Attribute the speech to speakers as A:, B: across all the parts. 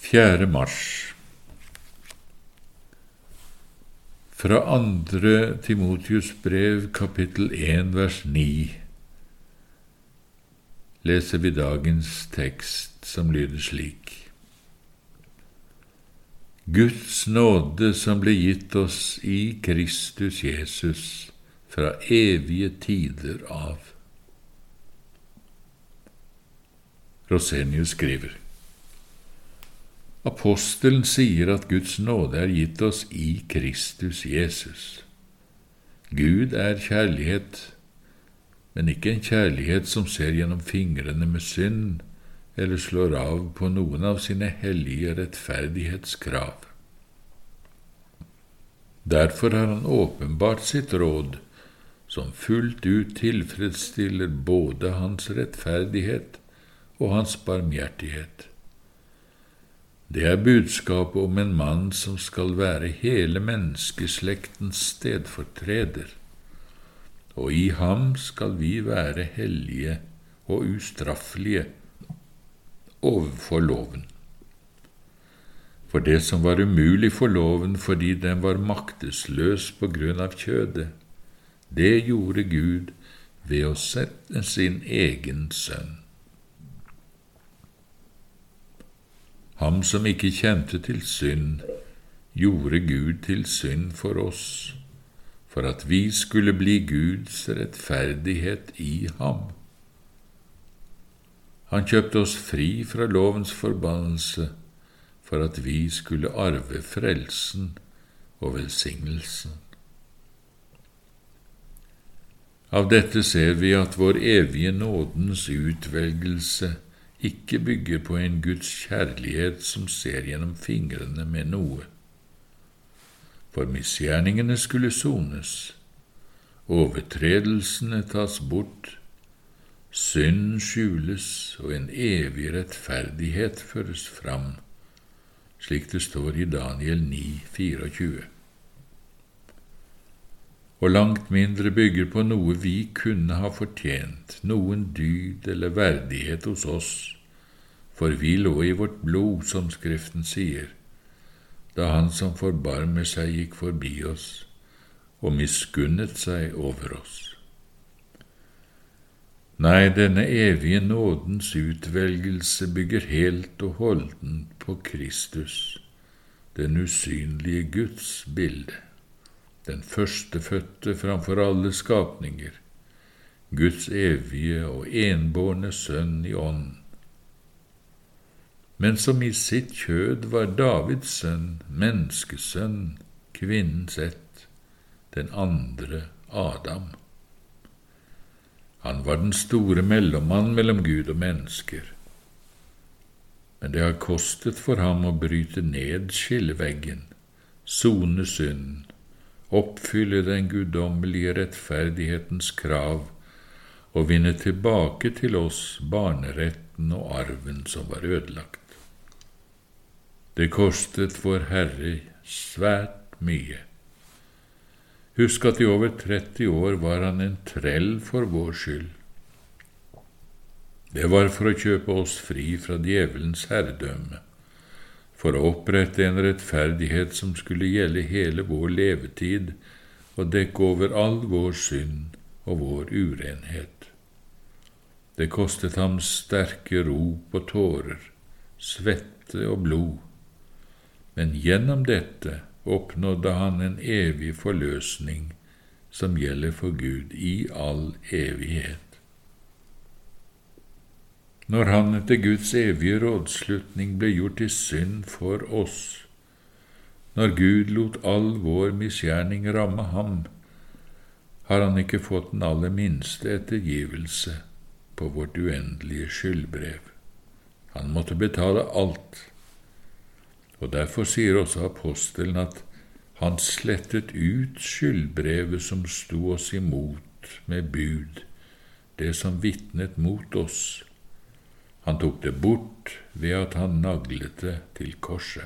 A: 4. mars. Fra 2. Timotius brev, kapittel 1, vers 9, leser vi dagens tekst, som lyder slik: Guds nåde som ble gitt oss i Kristus Jesus fra evige tider av. Rosenius skriver: Apostelen sier at Guds nåde er gitt oss i Kristus Jesus. Gud er kjærlighet, men ikke en kjærlighet som ser gjennom fingrene med synd, eller slår av på noen av sine hellige rettferdighetskrav. Derfor har han åpenbart sitt råd, som fullt ut tilfredsstiller både hans rettferdighet og hans barmhjertighet. Det er budskapet om en mann som skal være hele menneskeslektens stedfortreder, og i ham skal vi være hellige og ustraffelige overfor loven. For det som var umulig for loven fordi den var maktesløs på grunn av kjødet, det gjorde Gud ved å sette sin egen sønn. Ham som ikke kjente til synd, gjorde Gud til synd for oss, for at vi skulle bli Guds rettferdighet i ham. Han kjøpte oss fri fra lovens forbannelse, for at vi skulle arve frelsen og velsignelsen. Av dette ser vi at vår evige nådens utvelgelse ikke bygger på en Guds kjærlighet som ser gjennom fingrene med noe. For misgjerningene skulle sones, overtredelsene tas bort, synd skjules og en evig rettferdighet føres fram, slik det står i Daniel 9:24. Og langt mindre bygger på noe vi kunne ha fortjent, noen dyd eller verdighet hos oss, for vi lå i vårt blod, som Skriften sier, da han som forbarmer seg gikk forbi oss og miskunnet seg over oss. Nei, denne evige nådens utvelgelse bygger helt og holdent på Kristus, den usynlige Guds bilde, den førstefødte framfor alle skapninger, Guds evige og enbårne sønn i ånd, men som i sitt kjød var Davids sønn, menneskesønn, kvinnens ett, den andre Adam. Han var den store mellommann mellom Gud og mennesker, men det har kostet for ham å bryte ned skilleveggen, sone synd, oppfylle den guddommelige rettferdighetens krav og vinne tilbake til oss barneretten og arven som var ødelagt. Det kostet vår Herre svært mye. Husk at i over 30 år var han en trell for vår skyld. Det var for å kjøpe oss fri fra djevelens herredømme, for å opprette en rettferdighet som skulle gjelde hele vår levetid og dekke over all vår synd og vår urenhet. Det kostet ham sterke rop og tårer, svette og blod, men gjennom dette oppnådde han en evig forløsning som gjelder for Gud i all evighet. Når han etter Guds evige rådslutning ble gjort til synd for oss, når Gud lot all vår misgjerning ramme ham, har han ikke fått den aller minste ettergivelse på vårt uendelige skyldbrev. Han måtte betale alt, og derfor sier også apostelen at han slettet ut skyldbrevet som sto oss imot med bud, det som vitnet mot oss. Han tok det bort ved at han naglet det til korset.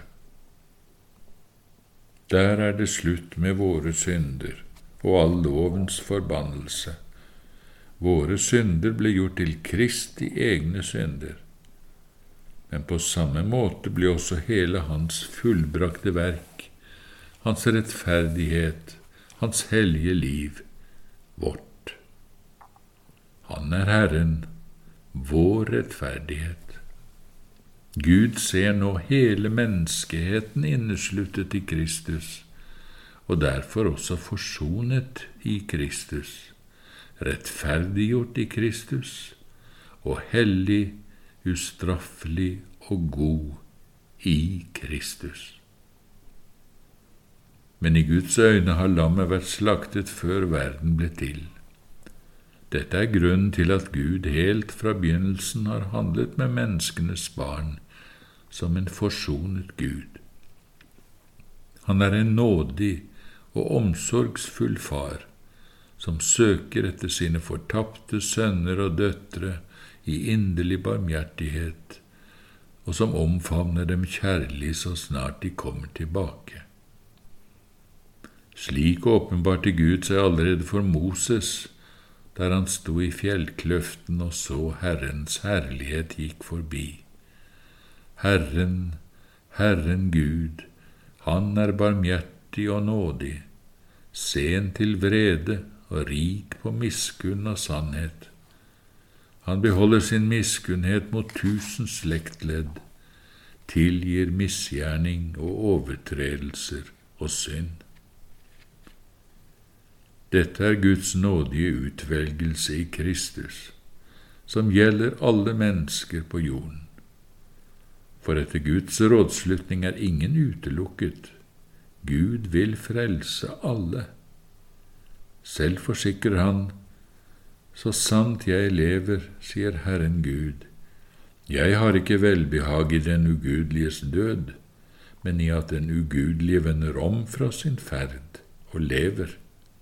A: Der er det slutt med våre synder og all lovens forbannelse. Våre synder ble gjort til Kristi egne synder, men på samme måte ble også hele hans fullbrakte verk, hans rettferdighet, hans hellige liv, vårt. Han er Herren, vår rettferdighet. Gud ser nå hele menneskeheten innesluttet i Kristus, og derfor også forsonet i Kristus, rettferdiggjort i Kristus, og hellig, ustraffelig og god i Kristus. Men i Guds øyne har lammet vært slaktet før verden ble til. Dette er grunnen til at Gud helt fra begynnelsen har handlet med menneskenes barn som en forsonet Gud. Han er en nådig og omsorgsfull far, som søker etter sine fortapte sønner og døtre i inderlig barmhjertighet, og som omfavner dem kjærlig så snart de kommer tilbake. Slik åpenbarte Gud seg allerede for Moses, der han sto i fjellkløften og så Herrens herlighet gikk forbi. Herren, Herren Gud, han er barmhjertig og nådig, sen til vrede og rik på miskunn og sannhet. Han beholder sin miskunnhet mot 1000 slektledd, tilgir misgjerning og overtredelser og synd. Dette er Guds nådige utvelgelse i Kristus, som gjelder alle mennesker på jorden. For etter Guds rådslutning er ingen utelukket. Gud vil frelse alle. Selv forsikrer han, så sant jeg lever, sier Herren Gud, jeg har ikke velbehag i den ugudeliges død, men i at den ugudelige vender om fra sin ferd og lever.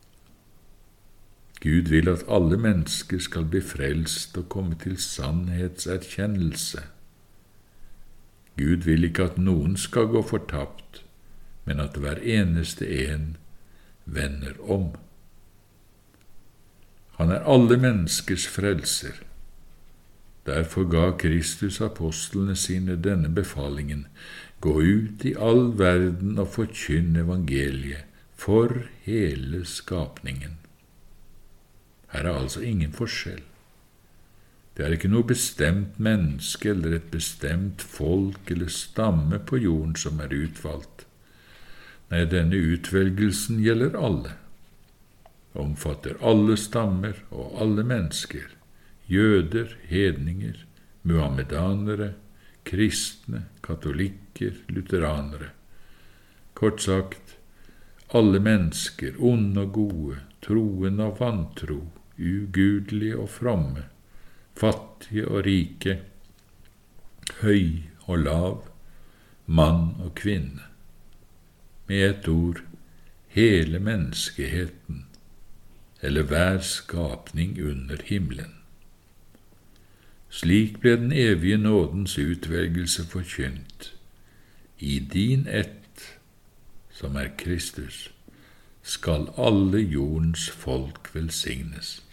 A: Gud vil at alle mennesker skal bli frelst og komme til sannhetserkjennelse. Gud vil ikke at noen skal gå fortapt, men at hver eneste en vender om. Han er alle menneskers frelser. Derfor ga Kristus apostlene sine denne befalingen: gå ut i all verden og forkynn evangeliet for hele skapningen. Her er altså ingen forskjell. Det er ikke noe bestemt menneske eller et bestemt folk eller stamme på jorden som er utvalgt. Nei, denne utvelgelsen gjelder alle, omfatter alle stammer og alle mennesker, jøder, hedninger, muhammedanere, kristne, katolikker, lutheranere. Kort sagt, alle mennesker, onde og gode, troende og vantro, ugudelige og fromme, fattige og rike, høy og lav, mann og kvinne. Med et ord, hele menneskeheten, eller hver skapning under himmelen. Slik ble den evige nådens utvelgelse forkynt. I din ett, som er Kristus, skal alle jordens folk velsignes.